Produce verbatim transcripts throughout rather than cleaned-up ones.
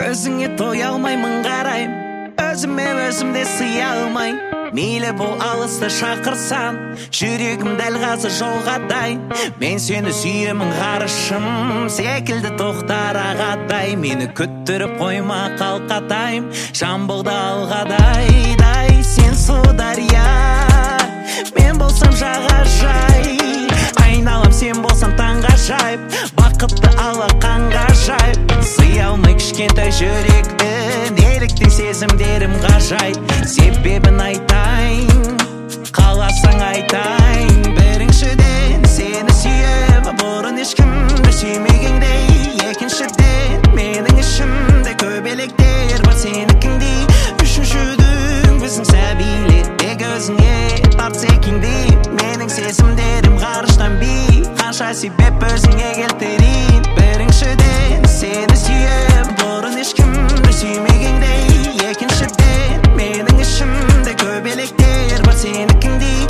Көзіңе тоя алмаймын қарайым, өзіме өзімде сыя алмайм. Мейлі бұл алысты шақырсан, жүрегім дәл қазір жолға дайын. Мен сені сүйемін ғарышым, секілді тоқтар ағатай. Мені күттіріп қойма қалқатайым, жамбылды алғадай. Дай сен сұлу дария, мен болсам жағажай. Айналам сен болсам таңғажайып, бақытты алақанға жайып. Сыя алмай кішкентай жүректі, неліктен сезімдерім ғажайып. Себебін айтайын, қаласаң айтайын. Біріншіден сені сүйем, бұрын ешкімді сүймегендей. Екіншіден менің ішімде көбелектер бар сенікіндей. Үшіншідің біздің сәбилеттек өзіңе тартса екендей. Менің сезімдерім ғарыштан би, қанша себеп өзіңе келтірейін. Біріншіден сені сүйем, бұрын ешкімді сүймегендей. Екіншіден менің ішімде көбелектер бар сенікіндей.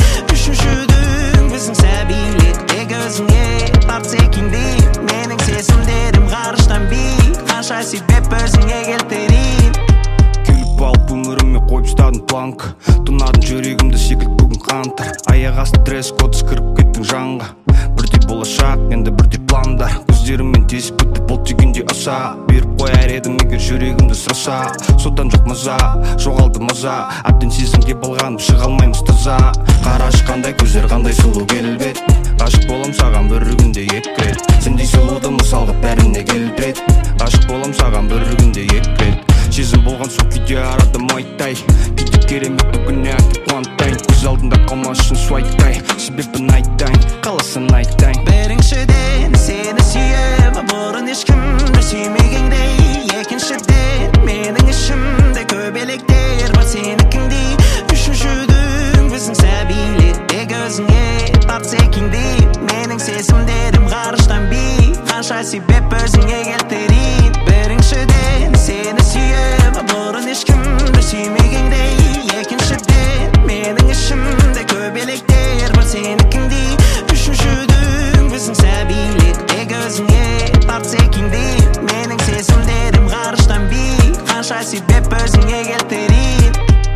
Үшіншідің біздің сәбилеттек өзіңе тартса екендей. Менің сезімдерім ғарыштан би, қанша себеп өзіңе келтірейін. Келіп алып өміріме қойып ұстадың планка, тұнадың жүрегімді секілді бүгін қантар. Аяқ асты дресс-код кіріп кеттің жанға, бірдей болашақ енді бірдей пландар. Көздеріммен тесіп өтті бұл түйгенде аса, беріп қояр едім егер жүрегімді сұраса. Содан жоқ маза, жоғалды маза, әбден сезімге балғанып шыға алмаймыз таза. Қарашы қандай көздер, қандай сұлу келбет, ғашық болам саған бір күнде екі рет. Сендей сұлуды мысалға бәріне келтірет, ғашық болам саған бір күнде екі рет. Сезім болған соң видео арады майтай, кейде керемет бүгіне әкеп қуантайын. Көз алдында қалмас үшін суайттай, себебін айтайын, қаласын айтайын. Біріншіден сені сүйем, бұрын ешкімді сүймегендей. Екіншіден менің ішімде көбелектер бар сенікіндей. Үшіншідің біздің сәбилеттек өзіңе тартса екендей. Менің сезімдерім ғарыштан би, қанша себеп өзіңе келтірейін. Біріншіден сені сүйем, бұрын ешкімді сүймегендей. Екіншіден менің ішімде көбелектер бар сенікіндей. Үшіншідің біздің сәбилеттек өзіңе тартса екендей. Менің сезімдерім ғарыштан би, қанша себеп өзіңе келтірейін.